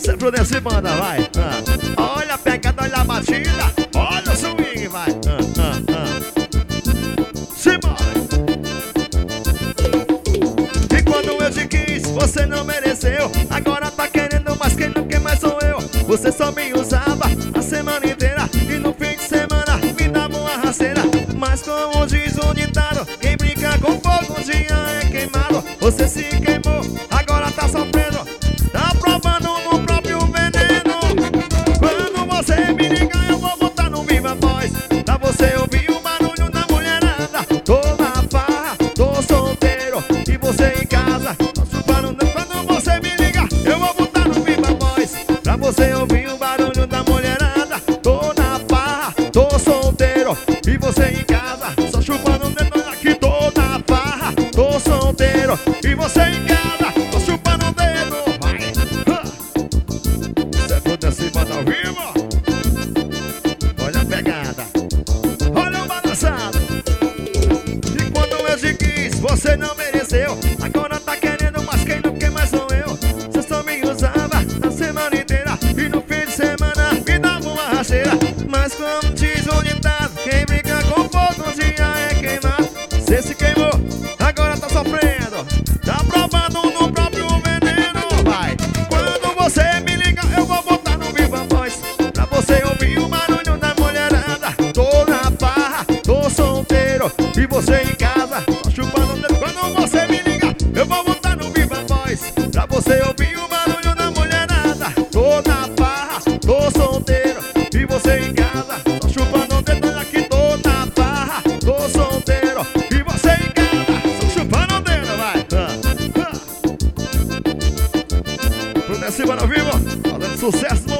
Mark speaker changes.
Speaker 1: Sempre nesse banda, vai. Olha a pegada, olha a batida, olha o swing, vai. Simbora. E quando eu te quis, você não mereceu. Agora tá querendo, mas quem não quer mais sou eu. Você só me usava a semana inteira e no fim de semana me dava uma rasteira. Mas como diz o ditado, quem brinca com fogo um dia é queimado. Você se queimou, agora tá sofrendo, tá provando no próprio veneno. Quando você me ligar eu vou botar no Viva Voz pra você ouvir o barulho da mulherada. Tô na farra, tô solteiro e você em casa tô chupando. Quando você me ligar eu vou botar no Viva Voz pra você ouvir o barulho da mulherada. Tô na farra, tô solteiro e você em casa só chupando o dedo aqui. Tô na farra, tô solteiro e você em casa tô chupando o dedo. Vai! Você pode acima da viva. Olha a pegada, olha o balançado. E quando eu te quis, você não mereceu. Agora tá querendo, mas quem não quer mais sou eu. Você só me usava a semana inteira e no fim de semana me dava uma rasteira. Mas como diz o ditado, quem brinca com fogo um dia é queimado. Você se queimou, agora tá sofrendo, tá provando no próprio veneno. Vai! Quando você me liga eu vou botar no Viva Voz pra você ouvir o barulho da mulherada. Tô na farra, tô solteiro e você em casa tô chupando o dedo. Quando você me liga eu vou botar no Viva Voz pra você ouvir o barulho da mulherada. Tô na farra, tô solteiro e você em casa tô chupando o dedo. Olha aqui, tô na farra, tô solteiro e você em casa tô chupando o dedo, vai. Pro Decima ao vivo, fazendo sucesso.